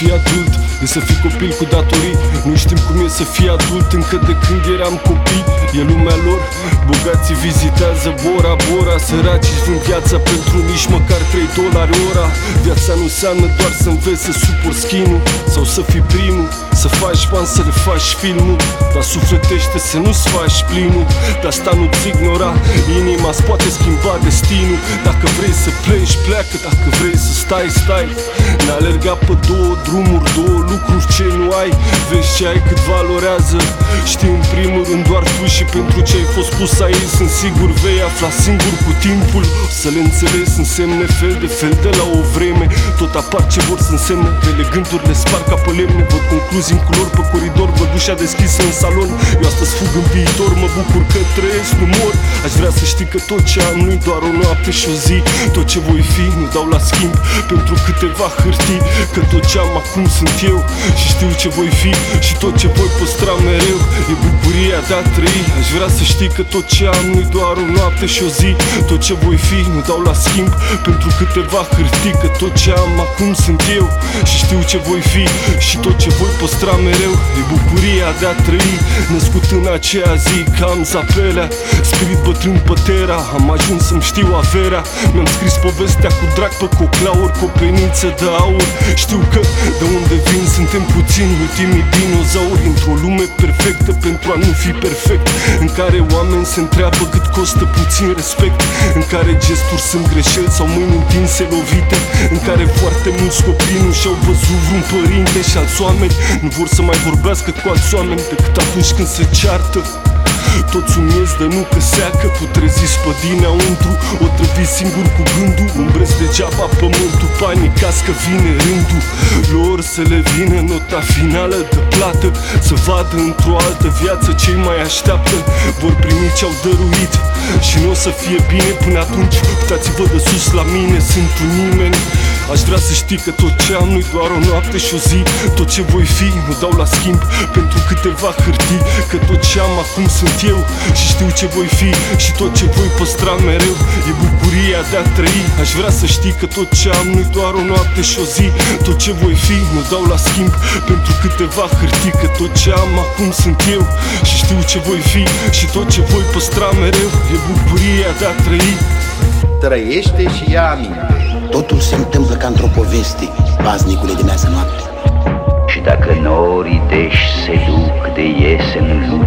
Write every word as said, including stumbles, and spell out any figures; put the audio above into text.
fii adult e să fii copil cu datorii. Nu știm cum e să fii adult încă de când eram copii. E lumea lor, bogații vizitează Bora Bora, săracii vând viața pentru nici măcar trei dolari ora. Viața nu înseamnă doar să înveți să suport schinul sau să fii primul, să faci bani, să le faci filmul, dar sufletește să nu-ți faci plinul. De asta nu-ți ignora, inima-ți poate schimba destinul. Dacă vrei să pleci, pleacă, dacă vrei să stai, stai. Ne-alerga pe două drumuri, două lucruri ce nu ai. Vezi ce ai cât valorează, știi în primul rând doar tu. Și pentru ce ai fost pus aici sunt sigur vei afla singur cu timpul. O să le înțelegi, însemne fel de fel de la o vreme. Tot apar ce vor să însemne, rele gândurile sparg ca pe lemne. Văd concluzii în culori pe coridor, văd ușa deschisă în salon. Eu astăzi fug în viitor, mă bucur că trăiesc, nu mor. Aș vrea să știi că tot ce am nu-i doar o noapte și o zi. Tot ce voi fi nu dau la schimb pentru câteva hârtii. Că tot ce am acum sunt eu și știu ce voi fi și tot ce voi păstra mereu e bucuria de a trăi. Aș vrea să știi că tot ce am nu-i doar o noapte și o zi. Tot ce voi fi nu dau la schimb pentru câteva hârtii. Că tot ce am acum sunt eu și știu ce voi fi și tot ce voi păstra mereu e bucuria de a trăi. Născut în aceea zi că am zapelea, spirit bătrân pe tera, am ajuns să-mi știu averea. Mi-am scris povestea cu drag pe coclauri, cu o peniță de aur. Știu că de unde vin suntem puțini, ultimii dinozauri. Într-o lume perfectă pentru a nu fi perfect, în care oameni se întreabă cât costă puțin respect, în care gesturi sunt greșeli sau mâini întinse lovite, în care foarte mulți copii nu și-au văzut vreun părinte și alți oameni nu vor să mai vorbească cu alți oameni decât atunci când se ceartă. Toți un miez de nu că seacă, putreziți pe dinăuntru, o trăviți singur cu gândul. Umbrezi degeaba pământul, panicați că vine rândul lor să le vină nota finală de plată, să vadă într-o altă viață ce-i mai așteaptă. Vor primi ce-au dăruit și nu o să fie bine până atunci. Uitați-vă de sus la mine, sunt un nimeni. Aș vrea să știi că tot ce am nu-i doar o noapte și o zi. Tot ce voi fi nu dau la schimb pentru câteva hârtii. Că tot ce am acum sunt eu și știu ce voi fi și tot ce voi păstra mereu e bucuria de a trăi. Aș vrea să știi că tot ce am nu-i doar o noapte și o zi. Tot ce voi fi nu dau la schimb pentru câteva hârtii. Că tot ce am acum sunt eu și știu ce voi fi și tot ce voi păstra mereu e bucuria de a trăi. Trăiește și ia aminte. Totul se întâmplă ca într-o poveste, paznicule de mează noapte. Și dacă norii deși se duc de iesen în lume,